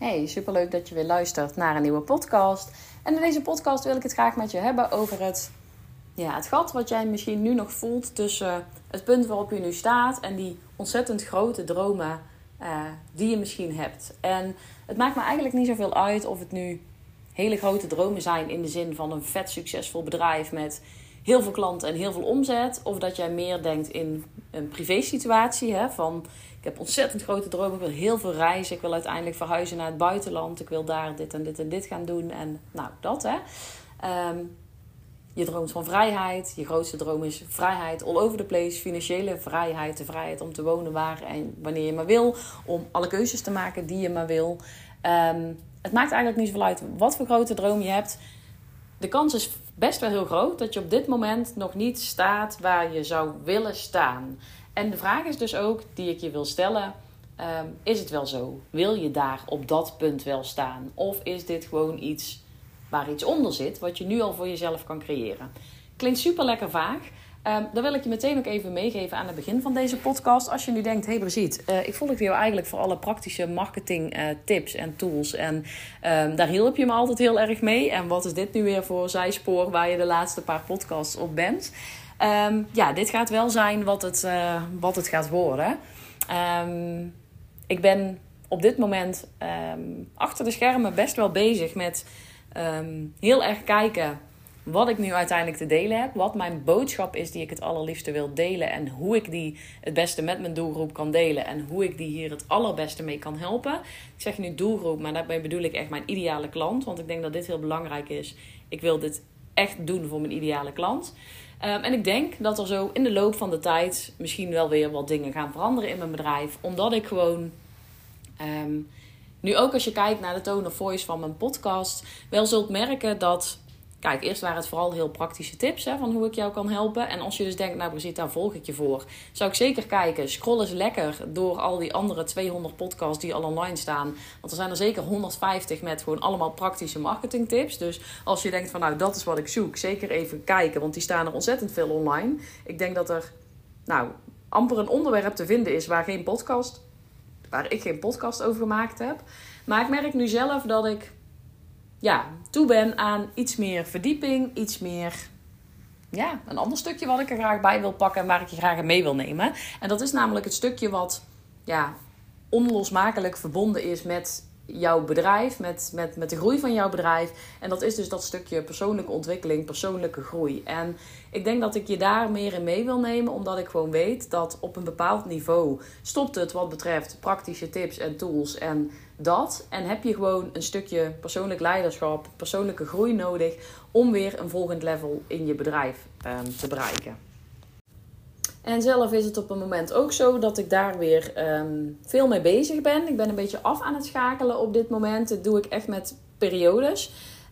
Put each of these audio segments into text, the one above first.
Hey, superleuk dat je weer luistert naar een nieuwe podcast. En in deze podcast wil ik het graag met je hebben over het gat wat jij misschien nu nog voelt tussen het punt waarop je nu staat en die ontzettend grote dromen die je misschien hebt. En het maakt me eigenlijk niet zoveel uit of het nu hele grote dromen zijn in de zin van een vet succesvol bedrijf met heel veel klanten en heel veel omzet. Of dat jij meer denkt in een privésituatie. Van ik heb ontzettend grote dromen. Ik wil heel veel reizen. Ik wil uiteindelijk verhuizen naar het buitenland. Ik wil daar dit en dit en dit gaan doen. En nou, dat je droomt van vrijheid. Je grootste droom is vrijheid all over the place. Financiële vrijheid. De vrijheid om te wonen waar en wanneer je maar wil. Om alle keuzes te maken die je maar wil. Het maakt eigenlijk niet zoveel uit wat voor grote droom je hebt. De kans is best wel heel groot dat je op dit moment nog niet staat waar je zou willen staan. En de vraag is dus ook, die ik je wil stellen, is het wel zo? Wil je daar op dat punt wel staan? Of is dit gewoon iets waar iets onder zit, wat je nu al voor jezelf kan creëren? Klinkt super lekker vaag. Dan wil ik je meteen ook even meegeven aan het begin van deze podcast. Als je nu denkt, hey Brigitte, ik volg jou eigenlijk voor alle praktische marketing tips en tools. En daar hielp je me altijd heel erg mee. En wat is dit nu weer voor zijspoor waar je de laatste paar podcasts op bent? Dit gaat wel zijn wat het gaat worden. Ik ben op dit moment achter de schermen best wel bezig met heel erg kijken wat ik nu uiteindelijk te delen heb. Wat mijn boodschap is die ik het allerliefste wil delen. En hoe ik die het beste met mijn doelgroep kan delen. En hoe ik die hier het allerbeste mee kan helpen. Ik zeg nu doelgroep, maar daarbij bedoel ik echt mijn ideale klant. Want ik denk dat dit heel belangrijk is. Ik wil dit echt doen voor mijn ideale klant. En ik denk dat er zo in de loop van de tijd misschien wel weer wat dingen gaan veranderen in mijn bedrijf. Omdat ik gewoon nu ook als je kijkt naar de tone of voice van mijn podcast, wel zult merken dat, kijk, eerst waren het vooral heel praktische tips van hoe ik jou kan helpen. En als je dus denkt, nou Brigitte, daar volg ik je voor. Zou ik zeker kijken, scroll eens lekker door al die andere 200 podcasts die al online staan. Want er zijn er zeker 150 met gewoon allemaal praktische marketingtips. Dus als je denkt van nou, dat is wat ik zoek, zeker even kijken. Want die staan er ontzettend veel online. Ik denk dat er amper een onderwerp te vinden is waar ik geen podcast over gemaakt heb. Maar ik merk nu zelf dat ik toe ben aan iets meer verdieping, iets meer, een ander stukje wat ik er graag bij wil pakken en waar ik je graag in mee wil nemen. En dat is namelijk het stukje wat, onlosmakelijk verbonden is met jouw bedrijf, met de groei van jouw bedrijf. En dat is dus dat stukje persoonlijke ontwikkeling, persoonlijke groei. En ik denk dat ik je daar meer in mee wil nemen, omdat ik gewoon weet dat op een bepaald niveau stopt het wat betreft praktische tips en tools en dat. En heb je gewoon een stukje persoonlijk leiderschap, persoonlijke groei nodig om weer een volgend level in je bedrijf te bereiken. En zelf is het op een moment ook zo dat ik daar weer veel mee bezig ben. Ik ben een beetje af aan het schakelen op dit moment. Dat doe ik echt met periodes.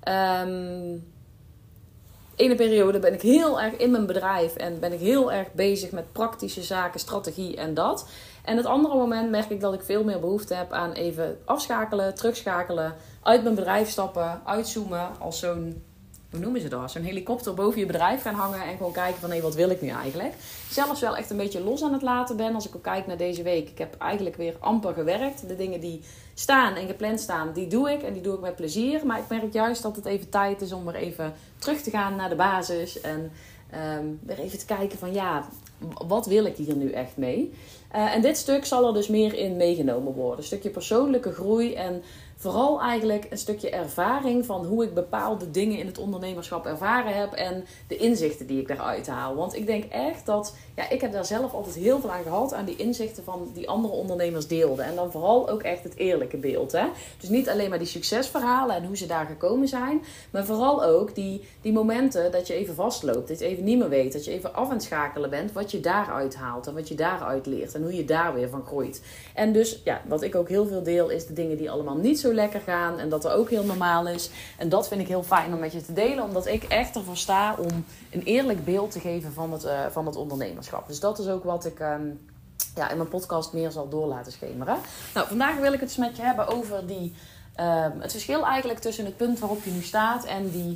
Ene periode ben ik heel erg in mijn bedrijf en ben ik heel erg bezig met praktische zaken, strategie en dat. En het andere moment merk ik dat ik veel meer behoefte heb aan even afschakelen, terugschakelen, uit mijn bedrijf stappen, uitzoomen als zo'n, hoe noemen ze dat? Zo'n helikopter boven je bedrijf gaan hangen en gewoon kijken van wat wil ik nu eigenlijk? Zelfs wel echt een beetje los aan het laten ben. Als ik ook kijk naar deze week. Ik heb eigenlijk weer amper gewerkt. De dingen die staan en gepland staan, die doe ik. En die doe ik met plezier. Maar ik merk juist dat het even tijd is om weer even terug te gaan naar de basis. En weer even te kijken van wat wil ik hier nu echt mee? En dit stuk zal er dus meer in meegenomen worden. Een stukje persoonlijke groei en vooral eigenlijk een stukje ervaring van hoe ik bepaalde dingen in het ondernemerschap ervaren heb en de inzichten die ik daaruit haal. Want ik denk echt dat, ik heb daar zelf altijd heel veel aan gehad, aan die inzichten van die andere ondernemers deelden. En dan vooral ook echt het eerlijke beeld. Dus niet alleen maar die succesverhalen en hoe ze daar gekomen zijn, maar vooral ook die momenten dat je even vastloopt, dat je even niet meer weet, dat je even af aan het schakelen bent, wat je daaruit haalt en wat je daaruit leert en hoe je daar weer van groeit. En dus, wat ik ook heel veel deel, is de dingen die allemaal niet zo lekker gaan en dat er ook heel normaal is. En dat vind ik heel fijn om met je te delen, omdat ik echt ervoor sta om een eerlijk beeld te geven van het ondernemerschap. Dus dat is ook wat ik in mijn podcast meer zal door laten schemeren. Nou, vandaag wil ik het dus met je hebben over het verschil eigenlijk tussen het punt waarop je nu staat en die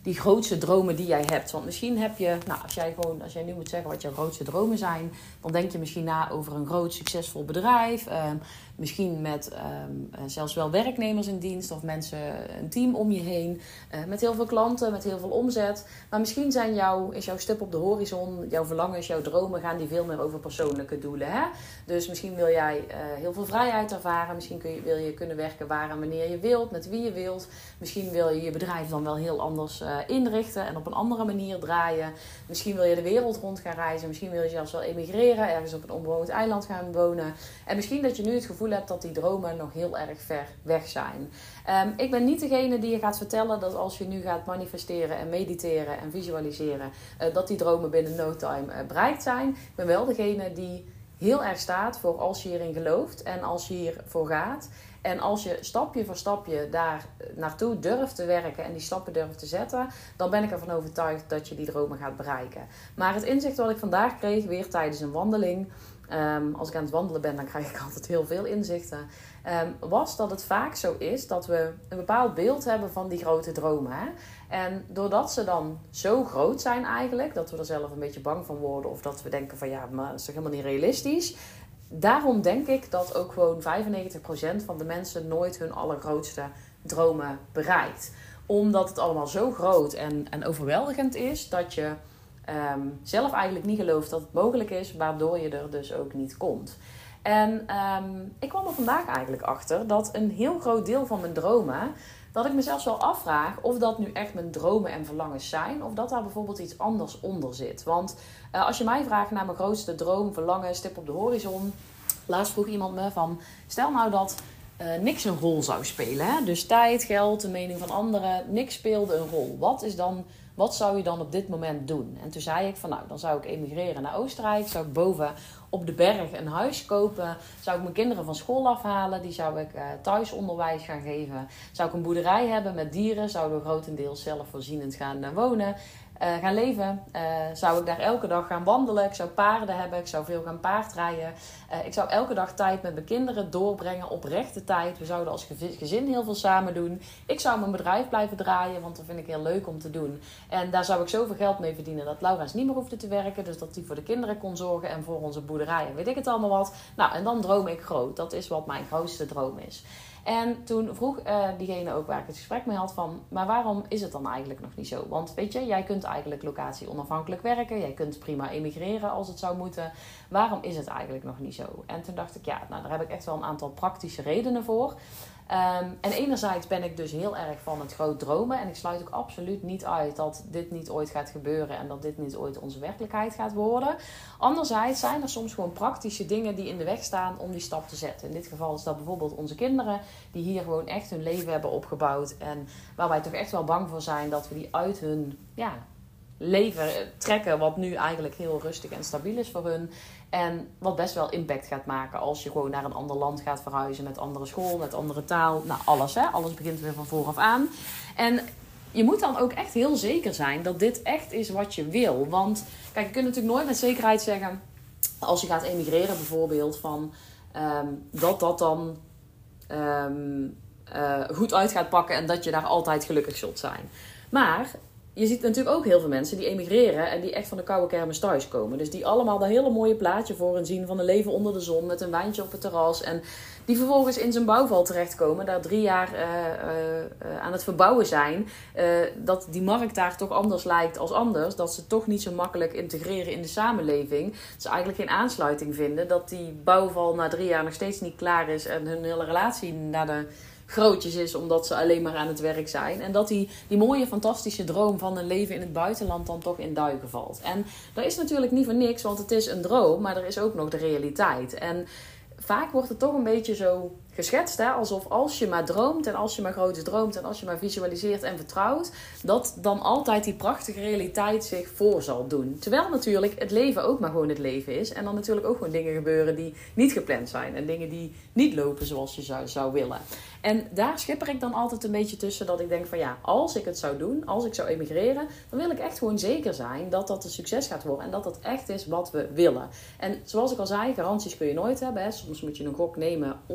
die grootste dromen die jij hebt. Want misschien heb je, als jij nu moet zeggen wat jouw grootste dromen zijn, dan denk je misschien na over een groot succesvol bedrijf. Misschien met zelfs wel werknemers in dienst of mensen, een team om je heen. Met heel veel klanten, met heel veel omzet. Maar misschien is jouw stip op de horizon, jouw verlangens, jouw dromen gaan die veel meer over persoonlijke doelen. Hè? Dus misschien wil jij heel veel vrijheid ervaren. Misschien wil je kunnen werken waar en wanneer je wilt, met wie je wilt. Misschien wil je je bedrijf dan wel heel anders inrichten en op een andere manier draaien. Misschien wil je de wereld rond gaan reizen. Misschien wil je zelfs wel emigreren, ergens op een onbewoond eiland gaan wonen. En misschien dat je nu het gevoel hebt dat die dromen nog heel erg ver weg zijn. Ik ben niet degene die je gaat vertellen dat als je nu gaat manifesteren en mediteren en visualiseren, dat die dromen binnen no time bereikt zijn. Ik ben wel degene die heel erg staat voor als je hierin gelooft en als je hiervoor gaat. En als je stapje voor stapje daar naartoe durft te werken en die stappen durft te zetten, dan ben ik ervan overtuigd dat je die dromen gaat bereiken. Maar het inzicht wat ik vandaag kreeg, weer tijdens een wandeling, als ik aan het wandelen ben, dan krijg ik altijd heel veel inzichten, was dat het vaak zo is dat we een bepaald beeld hebben van die grote dromen. Hè? En doordat ze dan zo groot zijn eigenlijk, dat we er zelf een beetje bang van worden of dat we denken van ja, maar dat is toch helemaal niet realistisch. Daarom denk ik dat ook gewoon 95% van de mensen nooit hun allergrootste dromen bereikt. Omdat het allemaal zo groot en overweldigend is dat je zelf eigenlijk niet gelooft dat het mogelijk is, waardoor je er dus ook niet komt. En ik kwam er vandaag eigenlijk achter dat een heel groot deel van mijn dromen, dat ik mezelf wel afvraag of dat nu echt mijn dromen en verlangens zijn, of dat daar bijvoorbeeld iets anders onder zit. Want als je mij vraagt naar mijn grootste droom, verlangen, stip op de horizon. Laatst vroeg iemand me van, stel nou dat niks een rol zou spelen. Hè? Dus tijd, geld, de mening van anderen, niks speelde een rol. Wat zou je dan op dit moment doen? En toen zei ik van dan zou ik emigreren naar Oostenrijk. Zou ik boven op de berg een huis kopen. Zou ik mijn kinderen van school afhalen. Die zou ik thuisonderwijs gaan geven. Zou ik een boerderij hebben met dieren. Zouden we grotendeels zelfvoorzienend gaan wonen. Gaan leven. Zou ik daar elke dag gaan wandelen. Ik zou paarden hebben. Ik zou veel gaan paardrijden. Ik zou elke dag tijd met mijn kinderen doorbrengen. Oprechte tijd. We zouden als gezin heel veel samen doen. Ik zou mijn bedrijf blijven draaien. Want dat vind ik heel leuk om te doen. En daar zou ik zoveel geld mee verdienen dat Laura's niet meer hoefde te werken. Dus dat die voor de kinderen kon zorgen. En voor onze boerderij. En weet ik het allemaal wat. Nou, en dan droom ik groot. Dat is wat mijn grootste droom is. En toen vroeg diegene ook waar ik het gesprek mee had van, maar waarom is het dan eigenlijk nog niet zo? Want weet je, jij kunt eigenlijk locatie onafhankelijk werken. Jij kunt prima emigreren als het zou moeten. Waarom is het eigenlijk nog niet zo? En toen dacht ik, daar heb ik echt wel een aantal praktische redenen voor. En enerzijds ben ik dus heel erg van het groot dromen. En ik sluit ook absoluut niet uit dat dit niet ooit gaat gebeuren. En dat dit niet ooit onze werkelijkheid gaat worden. Anderzijds zijn er soms gewoon praktische dingen die in de weg staan om die stap te zetten. In dit geval is dat bijvoorbeeld onze kinderen. Die hier gewoon echt hun leven hebben opgebouwd. En waar wij toch echt wel bang voor zijn dat we die uit hun leven trekken. Wat nu eigenlijk heel rustig en stabiel is voor hun. En wat best wel impact gaat maken als je gewoon naar een ander land gaat verhuizen. Met andere school, met andere taal. Nou, alles hè. Alles begint weer van vooraf aan. En je moet dan ook echt heel zeker zijn dat dit echt is wat je wil. Want kijk, je kunt natuurlijk nooit met zekerheid zeggen, als je gaat emigreren bijvoorbeeld, van dat dan goed uit gaat pakken en dat je daar altijd gelukkig zult zijn. Maar je ziet natuurlijk ook heel veel mensen die emigreren en die echt van de koude kermis thuiskomen. Dus die allemaal dat hele mooie plaatje voor hen zien van een leven onder de zon met een wijntje op het terras. En die vervolgens in zijn bouwval terechtkomen, daar 3 jaar aan het verbouwen zijn. Dat die markt daar toch anders lijkt als anders. Dat ze toch niet zo makkelijk integreren in de samenleving. Dat ze eigenlijk geen aansluiting vinden. Dat die bouwval na 3 jaar nog steeds niet klaar is en hun hele relatie naar de grootjes is, omdat ze alleen maar aan het werk zijn. En dat die mooie, fantastische droom van een leven in het buitenland dan toch in duigen valt. En dat is natuurlijk niet voor niks, want het is een droom, maar er is ook nog de realiteit. En vaak wordt het toch een beetje zo geschetst, hè? Alsof als je maar droomt en als je maar groots droomt en als je maar visualiseert en vertrouwt, dat dan altijd die prachtige realiteit zich voor zal doen. Terwijl natuurlijk het leven ook maar gewoon het leven is en dan natuurlijk ook gewoon dingen gebeuren die niet gepland zijn en dingen die niet lopen zoals je zou willen. En daar schipper ik dan altijd een beetje tussen dat ik denk van als ik het zou doen, als ik zou emigreren, dan wil ik echt gewoon zeker zijn dat dat een succes gaat worden en dat dat echt is wat we willen. En zoals ik al zei, garanties kun je nooit hebben. Hè? Soms moet je een gok nemen om erachter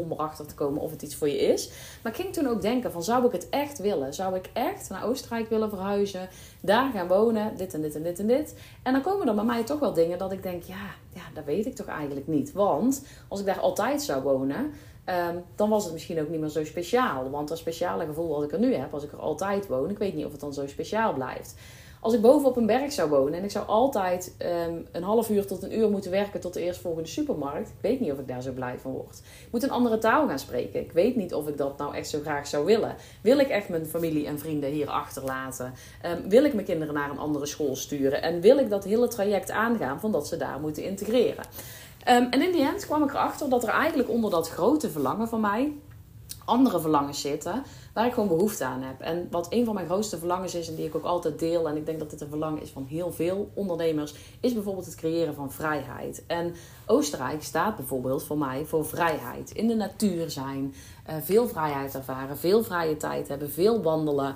te komen of het iets voor je is. Maar ik ging toen ook denken van, zou ik het echt willen? Zou ik echt naar Oostenrijk willen verhuizen? Daar gaan wonen, dit en dit en dit en dit. En dan komen er bij mij toch wel dingen dat ik denk, ja, dat weet ik toch eigenlijk niet. Want als ik daar altijd zou wonen, dan was het misschien ook niet meer zo speciaal. Want dat speciale gevoel wat ik er nu heb, als ik er altijd woon, ik weet niet of het dan zo speciaal blijft. Als ik boven op een berg zou wonen en ik zou altijd een half uur tot een uur moeten werken tot de eerstvolgende supermarkt. Ik weet niet of ik daar zo blij van word. Ik moet een andere taal gaan spreken. Ik weet niet of ik dat nou echt zo graag zou willen. Wil ik echt mijn familie en vrienden hier achterlaten? Wil ik mijn kinderen naar een andere school sturen? En wil ik dat hele traject aangaan van dat ze daar moeten integreren? En in die end kwam ik erachter dat er eigenlijk onder dat grote verlangen van mij andere verlangens zitten waar ik gewoon behoefte aan heb. En wat een van mijn grootste verlangens is en die ik ook altijd deel, en ik denk dat dit een verlangen is van heel veel ondernemers, is bijvoorbeeld het creëren van vrijheid. En Oostenrijk staat bijvoorbeeld voor mij voor vrijheid. In de natuur zijn, veel vrijheid ervaren, veel vrije tijd hebben, veel wandelen,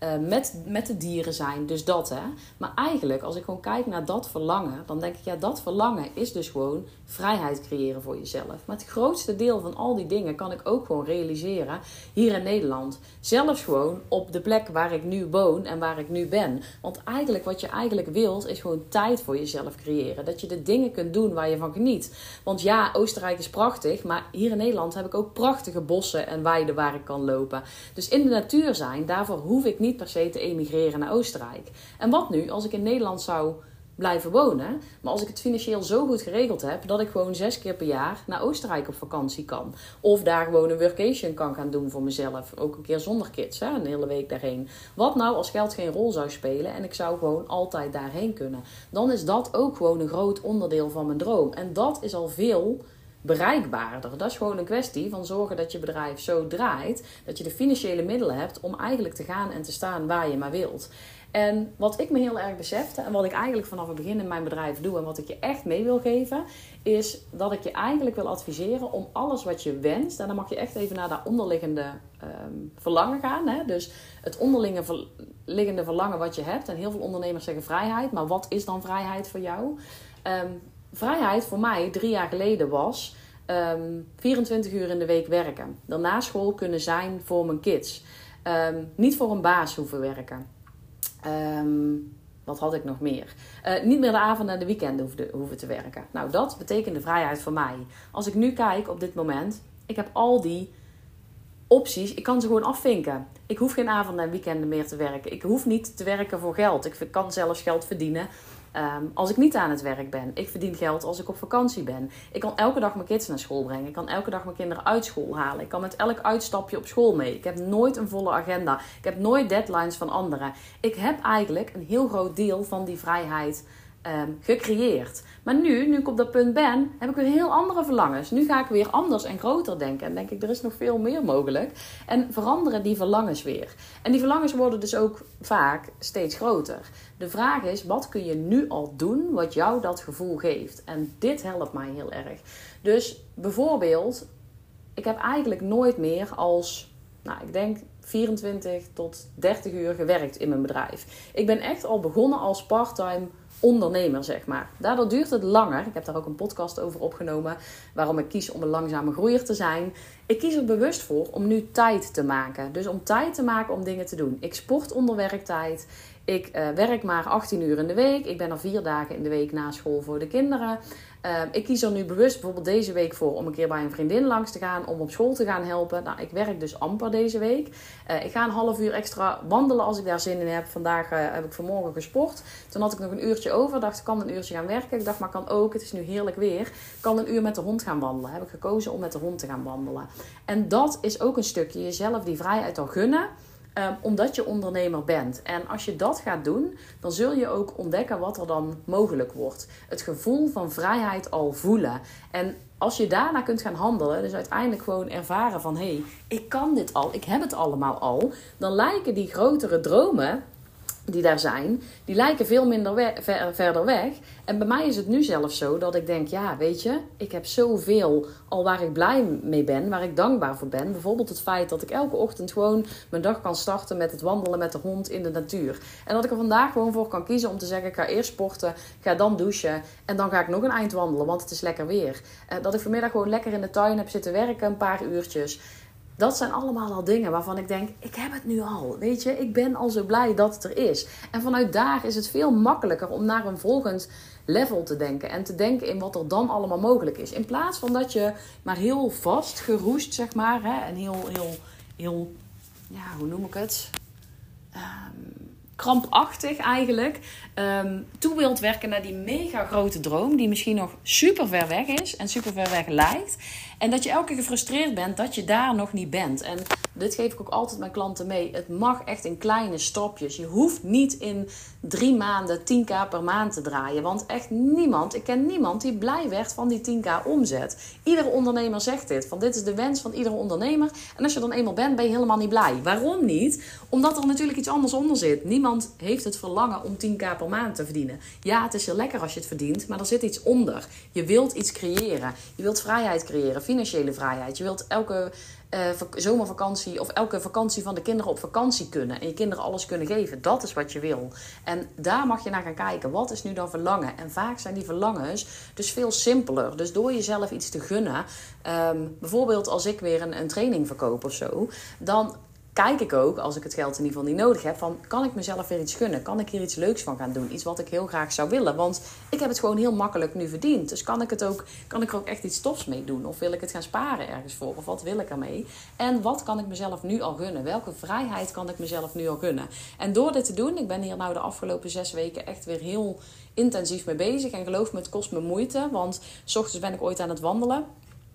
met de dieren zijn. Dus dat, hè. Maar eigenlijk, als ik gewoon kijk naar dat verlangen, dan denk ik, ja, dat verlangen is dus gewoon vrijheid creëren voor jezelf. Maar het grootste deel van al die dingen kan ik ook gewoon realiseren hier in Nederland. Zelfs gewoon op de plek waar ik nu woon en waar ik nu ben. Want eigenlijk wat je eigenlijk wilt, is gewoon tijd voor jezelf creëren. Dat je de dingen kunt doen waar je van geniet. Want ja, Oostenrijk is prachtig, maar hier in Nederland heb ik ook prachtige bossen en weiden waar ik kan lopen. Dus in de natuur zijn, daarvoor hoef ik niet per se te emigreren naar Oostenrijk. En wat nu als ik in Nederland zou blijven wonen, maar als ik het financieel zo goed geregeld heb dat ik gewoon 6 keer per jaar naar Oostenrijk op vakantie kan. Of daar gewoon een workation kan gaan doen voor mezelf. Ook een keer zonder kids, hè, een hele week daarheen. Wat nou als geld geen rol zou spelen en ik zou gewoon altijd daarheen kunnen? Dan is dat ook gewoon een groot onderdeel van mijn droom. En dat is al veel bereikbaarder. Dat is gewoon een kwestie van zorgen dat je bedrijf zo draait, dat je de financiële middelen hebt om eigenlijk te gaan en te staan waar je maar wilt. En wat ik me heel erg besefte en wat ik eigenlijk vanaf het begin in mijn bedrijf doe en wat ik je echt mee wil geven, is dat ik je eigenlijk wil adviseren om alles wat je wenst, en dan mag je echt even naar dat onderliggende verlangen gaan. Hè? Dus het onderliggende verlangen wat je hebt. En heel veel ondernemers zeggen vrijheid, maar wat is dan vrijheid voor jou? Vrijheid voor mij 3 jaar geleden was 24 uur in de week werken. Daarna school kunnen zijn voor mijn kids. Niet voor een baas hoeven werken. Wat had ik nog meer? Niet meer de avond en de weekenden hoeven te werken. Nou, dat betekende vrijheid voor mij. Als ik nu kijk op dit moment, ik heb al die opties, ik kan ze gewoon afvinken. Ik hoef geen avond en weekenden meer te werken. Ik hoef niet te werken voor geld. Ik kan zelfs geld verdienen als ik niet aan het werk ben. Ik verdien geld als ik op vakantie ben. Ik kan elke dag mijn kids naar school brengen. Ik kan elke dag mijn kinderen uit school halen. Ik kan met elk uitstapje op school mee. Ik heb nooit een volle agenda. Ik heb nooit deadlines van anderen. Ik heb eigenlijk een heel groot deel van die vrijheid gecreëerd. Maar nu ik op dat punt ben, heb ik weer heel andere verlangens. Nu ga ik weer anders en groter denken. En denk ik, er is nog veel meer mogelijk. En veranderen die verlangens weer. En die verlangens worden dus ook vaak steeds groter. De vraag is, wat kun je nu al doen wat jou dat gevoel geeft? En dit helpt mij heel erg. Dus bijvoorbeeld, ik heb eigenlijk nooit meer als, ik denk 24 tot 30 uur gewerkt in mijn bedrijf. Ik ben echt al begonnen als part-time ondernemer, zeg maar. Daardoor duurt het langer. Ik heb daar ook een podcast over opgenomen. Waarom ik kies om een langzame groeier te zijn. Ik kies er bewust voor om nu tijd te maken. Dus om tijd te maken om dingen te doen. Ik sport onder werktijd. Ik werk maar 18 uur in de week. Ik ben er 4 dagen in de week na school voor de kinderen. Ik kies er nu bewust bijvoorbeeld deze week voor om een keer bij een vriendin langs te gaan. Om op school te gaan helpen. Nou, ik werk dus amper deze week. Ik ga een half uur extra wandelen als ik daar zin in heb. Vandaag heb ik vanmorgen gesport. Toen had ik nog een uurtje over. Dacht ik kan een uurtje gaan werken. Ik dacht maar kan ook. Het is nu heerlijk weer. Ik kan een uur met de hond gaan wandelen. Heb ik gekozen om met de hond te gaan wandelen. En dat is ook een stukje jezelf die vrijheid al gunnen. Omdat je ondernemer bent. En als je dat gaat doen, dan zul je ook ontdekken wat er dan mogelijk wordt. Het gevoel van vrijheid al voelen. En als je daarna kunt gaan handelen, dus uiteindelijk gewoon ervaren van ik kan dit al, ik heb het allemaal al. Dan lijken die grotere dromen die daar zijn, die lijken veel minder verder weg. En bij mij is het nu zelfs zo dat ik denk, ja, weet je, ik heb zoveel al waar ik blij mee ben, waar ik dankbaar voor ben. Bijvoorbeeld het feit dat ik elke ochtend gewoon mijn dag kan starten met het wandelen met de hond in de natuur. En dat ik er vandaag gewoon voor kan kiezen om te zeggen, ik ga eerst sporten, ga dan douchen en dan ga ik nog een eind wandelen, want het is lekker weer. Dat ik vanmiddag gewoon lekker in de tuin heb zitten werken, een paar uurtjes. Dat zijn allemaal al dingen waarvan ik denk, ik heb het nu al. Weet je, ik ben al zo blij dat het er is. En vanuit daar is het veel makkelijker om naar een volgend level te denken. En te denken in wat er dan allemaal mogelijk is. In plaats van dat je maar heel vastgeroest, zeg maar. Hè, en heel, ja, hoe noem ik het? Krampachtig eigenlijk toe wilt werken naar die mega grote droom die misschien nog super ver weg is en super ver weg lijkt. En dat je elke keer gefrustreerd bent dat je daar nog niet bent. En dit geef ik ook altijd mijn klanten mee. Het mag echt in kleine stapjes. Je hoeft niet in 3 maanden 10k per maand te draaien. Want echt niemand, ik ken niemand die blij werd van die 10k omzet. Iedere ondernemer zegt dit. Van dit is de wens van iedere ondernemer. En als je dan eenmaal bent, ben je helemaal niet blij. Waarom niet? Omdat er natuurlijk iets anders onder zit. Niemand heeft het verlangen om 10k per maand te verdienen. Ja, het is heel lekker als je het verdient, maar er zit iets onder. Je wilt iets creëren. Je wilt vrijheid creëren, financiële vrijheid. Je wilt elke zomervakantie of elke vakantie van de kinderen op vakantie kunnen. En je kinderen alles kunnen geven. Dat is wat je wil. En daar mag je naar gaan kijken. Wat is nu dan verlangen? En vaak zijn die verlangens dus veel simpeler. Dus door jezelf iets te gunnen. Bijvoorbeeld als ik weer een training verkoop of zo. Dan kijk ik ook, als ik het geld in ieder geval niet nodig heb, van kan ik mezelf weer iets gunnen? Kan ik hier iets leuks van gaan doen? Iets wat ik heel graag zou willen. Want ik heb het gewoon heel makkelijk nu verdiend. Dus kan ik er ook echt iets tofs mee doen? Of wil ik het gaan sparen ergens voor? Of wat wil ik ermee? En wat kan ik mezelf nu al gunnen? Welke vrijheid kan ik mezelf nu al gunnen? En door dit te doen, ik ben hier nou de afgelopen 6 weken echt weer heel intensief mee bezig. En geloof me, het kost me moeite. Want 's ochtends ben ik ooit aan het wandelen.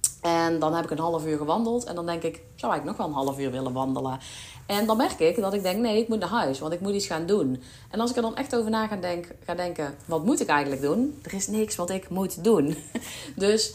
En dan heb ik een half uur gewandeld. En dan denk ik, zou ik nog wel een half uur willen wandelen? En dan merk ik dat ik denk, nee, ik moet naar huis. Want ik moet iets gaan doen. En als ik er dan echt over na ga denken, wat moet ik eigenlijk doen? Er is niks wat ik moet doen. Dus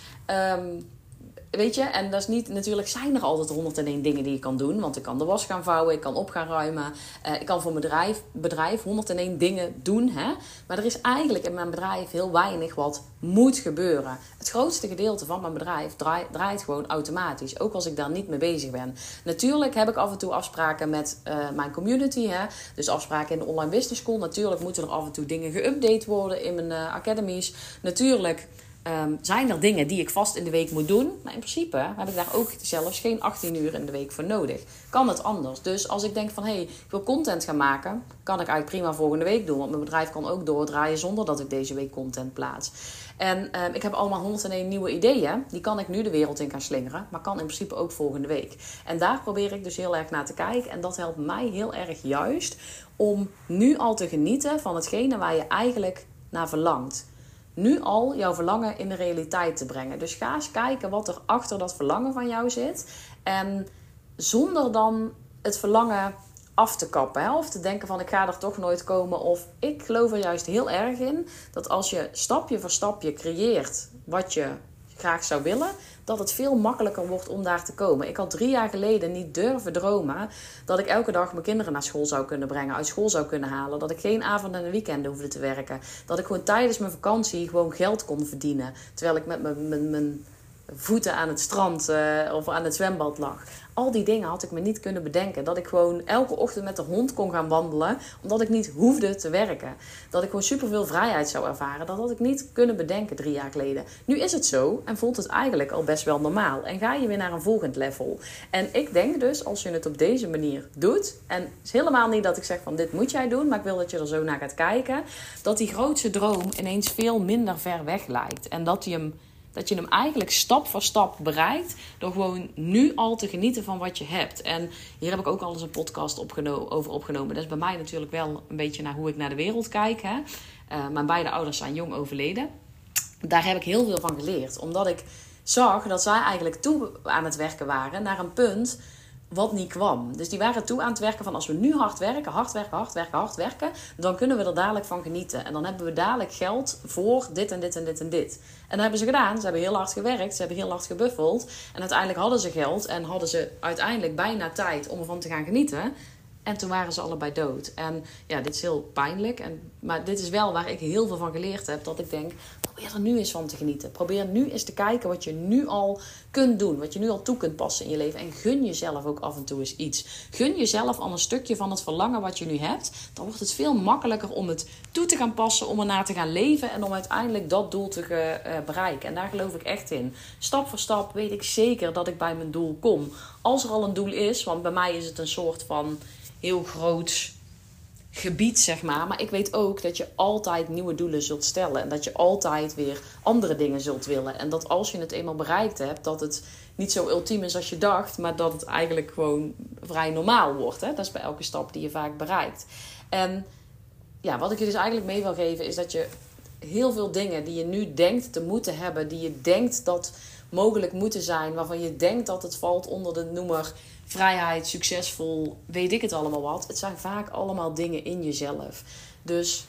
weet je, en dat is niet, natuurlijk zijn er altijd 101 dingen die je kan doen. Want ik kan de was gaan vouwen, ik kan op gaan ruimen. Ik kan voor mijn bedrijf 101 dingen doen. Hè? Maar er is eigenlijk in mijn bedrijf heel weinig wat moet gebeuren. Het grootste gedeelte van mijn bedrijf draait gewoon automatisch. Ook als ik daar niet mee bezig ben. Natuurlijk heb ik af en toe afspraken met mijn community. Hè? Dus afspraken in de online business school. Natuurlijk moeten er af en toe dingen geüpdate worden in mijn academies. Natuurlijk zijn er dingen die ik vast in de week moet doen. Maar in principe heb ik daar ook zelfs geen 18 uur in de week voor nodig. Kan het anders. Dus als ik denk van, ik wil content gaan maken, kan ik eigenlijk prima volgende week doen. Want mijn bedrijf kan ook doordraaien zonder dat ik deze week content plaats. En ik heb allemaal 101 nieuwe ideeën. Die kan ik nu de wereld in gaan slingeren. Maar kan in principe ook volgende week. En daar probeer ik dus heel erg naar te kijken. En dat helpt mij heel erg juist om nu al te genieten van hetgene waar je eigenlijk naar verlangt. Nu al jouw verlangen in de realiteit te brengen. Dus ga eens kijken wat er achter dat verlangen van jou zit. En zonder dan het verlangen af te kappen. Hè? Of te denken van ik ga er toch nooit komen. Of ik geloof er juist heel erg in dat als je stapje voor stapje creëert wat je graag zou willen, dat het veel makkelijker wordt om daar te komen. Ik had 3 jaar geleden niet durven dromen dat ik elke dag mijn kinderen naar school zou kunnen brengen, uit school zou kunnen halen, dat ik geen avonden en weekenden hoefde te werken, dat ik gewoon tijdens mijn vakantie gewoon geld kon verdienen, terwijl ik met mijn voeten aan het strand of aan het zwembad lag. Al die dingen had ik me niet kunnen bedenken. Dat ik gewoon elke ochtend met de hond kon gaan wandelen, omdat ik niet hoefde te werken. Dat ik gewoon superveel vrijheid zou ervaren. Dat had ik niet kunnen bedenken 3 jaar geleden. Nu is het zo en voelt het eigenlijk al best wel normaal. En ga je weer naar een volgend level. En ik denk dus, als je het op deze manier doet, en het is helemaal niet dat ik zeg van dit moet jij doen, maar ik wil dat je er zo naar gaat kijken, dat die grootste droom ineens veel minder ver weg lijkt. En dat je hem eigenlijk stap voor stap bereikt door gewoon nu al te genieten van wat je hebt. En hier heb ik ook al eens een podcast over opgenomen. Dat is bij mij natuurlijk wel een beetje naar hoe ik naar de wereld kijk. Hè? Mijn beide ouders zijn jong overleden. Daar heb ik heel veel van geleerd. Omdat ik zag dat zij eigenlijk toe aan het werken waren naar een punt wat niet kwam. Dus die waren toe aan het werken van als we nu hard werken, dan kunnen we er dadelijk van genieten. En dan hebben we dadelijk geld voor dit en dit en dit en dit. En dat hebben ze gedaan. Ze hebben heel hard gewerkt. Ze hebben heel hard gebuffeld. En uiteindelijk hadden ze geld en hadden ze uiteindelijk bijna tijd om ervan te gaan genieten. En toen waren ze allebei dood. En ja, dit is heel pijnlijk. Maar dit is wel waar ik heel veel van geleerd heb. Dat ik denk, probeer er nu eens van te genieten. Probeer nu eens te kijken wat je nu al kunt doen. Wat je nu al toe kunt passen in je leven. En gun jezelf ook af en toe eens iets. Gun jezelf al een stukje van het verlangen wat je nu hebt. Dan wordt het veel makkelijker om het toe te gaan passen. Om ernaar te gaan leven. En om uiteindelijk dat doel te bereiken. En daar geloof ik echt in. Stap voor stap weet ik zeker dat ik bij mijn doel kom. Als er al een doel is. Want bij mij is het een soort van heel groot gebied, zeg maar. Maar ik weet ook dat je altijd nieuwe doelen zult stellen. En dat je altijd weer andere dingen zult willen. En dat als je het eenmaal bereikt hebt, dat het niet zo ultiem is als je dacht. Maar dat het eigenlijk gewoon vrij normaal wordt. Hè? Dat is bij elke stap die je vaak bereikt. En ja, wat ik je dus eigenlijk mee wil geven is dat je heel veel dingen die je nu denkt te moeten hebben. Die je denkt dat mogelijk moeten zijn. Waarvan je denkt dat het valt onder de noemer vrijheid, succesvol, weet ik het allemaal wat. Het zijn vaak allemaal dingen in jezelf. Dus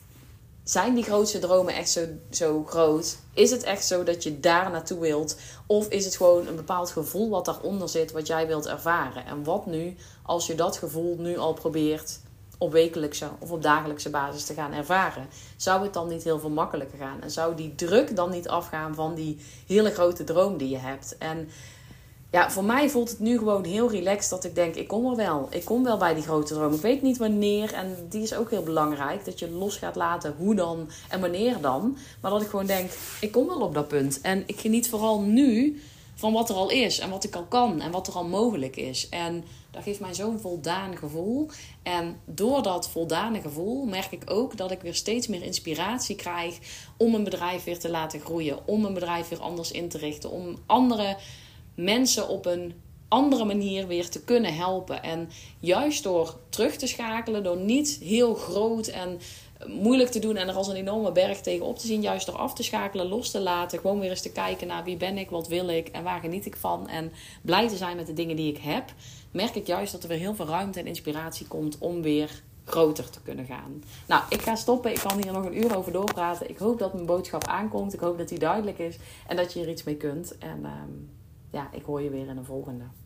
zijn die grootste dromen echt zo groot? Is het echt zo dat je daar naartoe wilt? Of is het gewoon een bepaald gevoel wat daaronder zit, wat jij wilt ervaren? En wat nu, als je dat gevoel nu al probeert op wekelijkse of op dagelijkse basis te gaan ervaren? Zou het dan niet heel veel makkelijker gaan? En zou die druk dan niet afgaan van die hele grote droom die je hebt? En ja, voor mij voelt het nu gewoon heel relaxed dat ik denk, ik kom er wel. Ik kom wel bij die grote droom. Ik weet niet wanneer en die is ook heel belangrijk. Dat je los gaat laten hoe dan en wanneer dan. Maar dat ik gewoon denk, ik kom wel op dat punt. En ik geniet vooral nu van wat er al is en wat ik al kan en wat er al mogelijk is. En dat geeft mij zo'n voldaan gevoel. En door dat voldane gevoel merk ik ook dat ik weer steeds meer inspiratie krijg om een bedrijf weer te laten groeien. Om een bedrijf weer anders in te richten. Om andere mensen op een andere manier weer te kunnen helpen. En juist door terug te schakelen, door niet heel groot en moeilijk te doen en er als een enorme berg tegenop te zien, juist door af te schakelen, los te laten, gewoon weer eens te kijken naar wie ben ik, wat wil ik en waar geniet ik van en blij te zijn met de dingen die ik heb, merk ik juist dat er weer heel veel ruimte en inspiratie komt om weer groter te kunnen gaan. Nou, ik ga stoppen. Ik kan hier nog een uur over doorpraten. Ik hoop dat mijn boodschap aankomt. Ik hoop dat die duidelijk is en dat je er iets mee kunt. En ja, ik hoor je weer in een volgende.